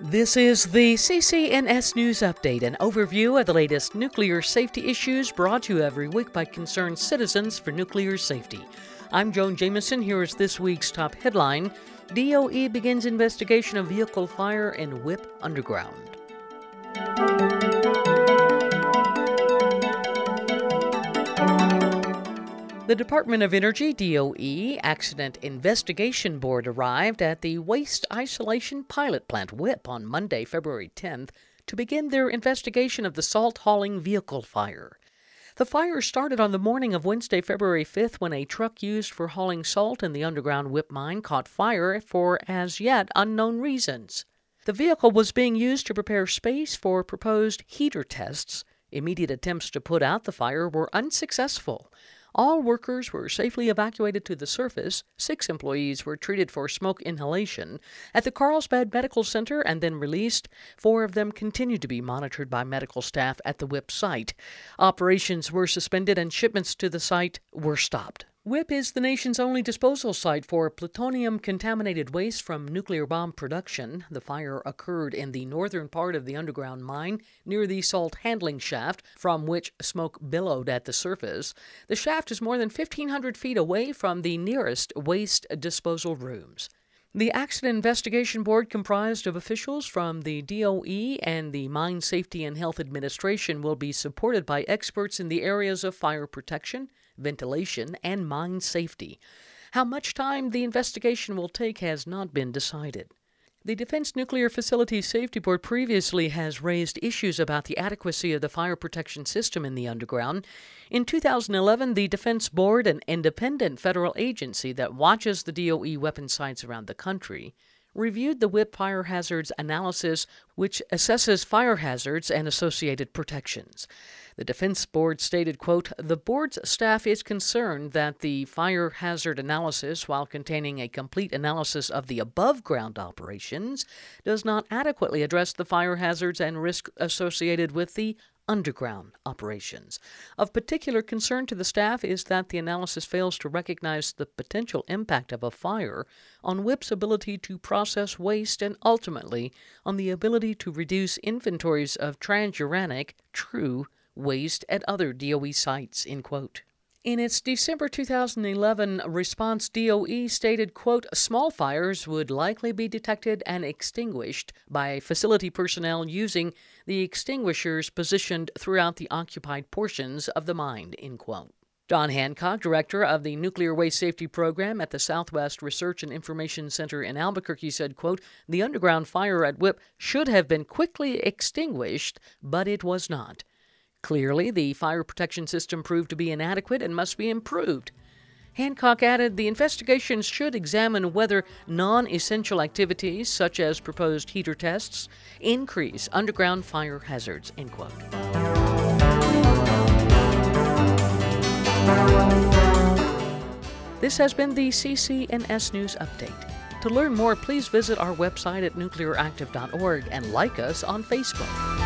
This is the CCNS News Update, an overview of the latest nuclear safety issues brought to you every week by concerned citizens for nuclear safety. I'm Joan Jamieson. Here is this week's top headline. DOE begins investigation of vehicle fire in WIPP underground. The Department of Energy, DOE, Accident Investigation Board arrived at the Waste Isolation Pilot Plant, WIPP, on Monday, February 10th, to begin their investigation of the salt-hauling vehicle fire. The fire started on the morning of Wednesday, February 5th, when a truck used for hauling salt in the underground WIPP mine caught fire for as yet unknown reasons. The vehicle was being used to prepare space for proposed heater tests. Immediate attempts to put out the fire were unsuccessful. All workers were safely evacuated to the surface. 6 employees were treated for smoke inhalation at the Carlsbad Medical Center and then released. 4 of them continued to be monitored by medical staff at the WIPP site. Operations were suspended and shipments to the site were stopped. WIPP is the nation's only disposal site for plutonium-contaminated waste from nuclear bomb production. The fire occurred in the northern part of the underground mine near the salt handling shaft, from which smoke billowed at the surface. The shaft is more than 1,500 feet away from the nearest waste disposal rooms. The Accident Investigation Board, comprised of officials from the DOE and the Mine Safety and Health Administration, will be supported by experts in the areas of fire protection, ventilation, and mine safety. How much time the investigation will take has not been decided. The Defense Nuclear Facility Safety Board previously has raised issues about the adequacy of the fire protection system in the underground. In 2011, the Defense Board, an independent federal agency that watches the DOE weapon sites around the country, reviewed the WIPP fire hazards analysis, which assesses fire hazards and associated protections. The Defense Board stated, quote, "The board's staff is concerned that the fire hazard analysis, while containing a complete analysis of the above-ground operations, does not adequately address the fire hazards and risks associated with the underground operations. Of particular concern to the staff is that the analysis fails to recognize the potential impact of a fire on WIPP's ability to process waste and ultimately on the ability to reduce inventories of transuranic, true, waste at other DOE sites," end quote. In its December 2011 response, DOE stated, quote, "Small fires would likely be detected and extinguished by facility personnel using the extinguishers positioned throughout the occupied portions of the mine," end quote. Don Hancock, director of the Nuclear Waste Safety Program at the Southwest Research and Information Center in Albuquerque, said, quote, "The underground fire at WIPP should have been quickly extinguished, but it was not. Clearly, the fire protection system proved to be inadequate and must be improved." Hancock added, "The investigation should examine whether non-essential activities, such as proposed heater tests, increase underground fire hazards," end quote. This has been the CCNS News Update. To learn more, please visit our website at nuclearactive.org and like us on Facebook.